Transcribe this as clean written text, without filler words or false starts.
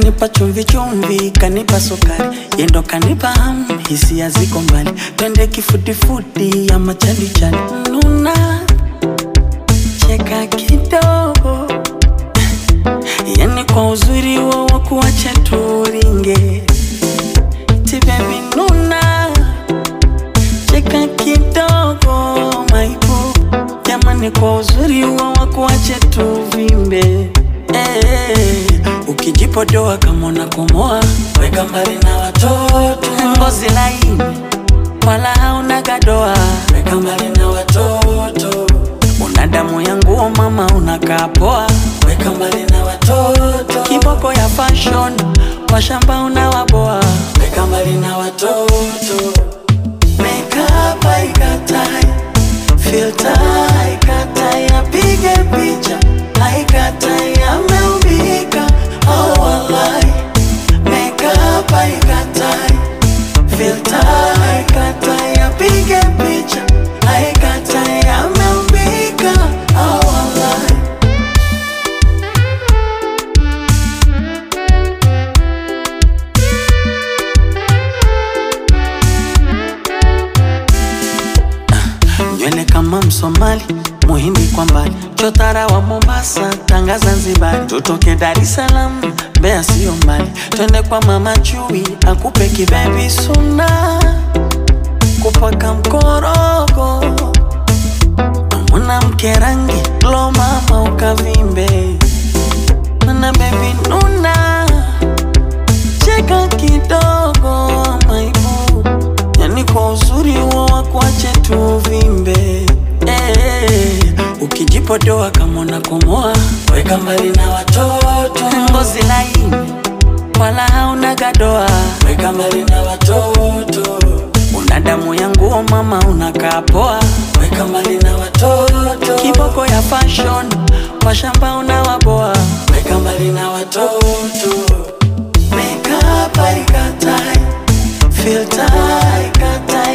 Kanipa chumvi chumvi, kanipa sukari, yendo kanipa hamu, hisia ziko mbali. Twende kifuti ya machali chali. Nuna, cheka kidogo, yani kwa uzuri wa kuacha turinge. Ti baby nuna, cheka kidogo, maipo, jamani kwa uzuri wa kuacha tuvimbe. Ukijipodoa kama unakomoa, weka mbali na watoto. Ngozi laini, wala hauna gadoa, weka mbali na watoto. Una damu ya nguo mama, unakaa poa, weka mbali na watoto. Kiboko ya fashion, washamba unawaboa, weka mbali na watoto. Makeup haikatai, filter haikatai, apige picha haikatai, ameumbika oh wallahi. Makeup haikatai, filter haikatai, apige picha haikatai, ameumbika oh wallahi. Nywele kama Msomali, Muhindi kwa mbali, chotara wa Mombasa, Tanga Zanzibar. Tutoke Dar es Salaam, Mbeya sio mbali. Twende kwa mama Chui, akupe kibebi suna, kupaka mkorogo. Mwanamke rangi, lo mama ukavimbe. Mana baby nuna, cheka kidogo maibu, yani kwa uzuri wa kuache tuvimbe. Ukijipodoa kama unakomoa, weka mbali na watoto. Ngozi laini, wala hauna gadoa, weka mbali na watoto. Una damu ya nguo mama, unakaa poa, weka mbali na watoto. Kiboko ya fashion, washamba unawaboa, weka mbali na watoto. Makeup haikatai, filter haikatai,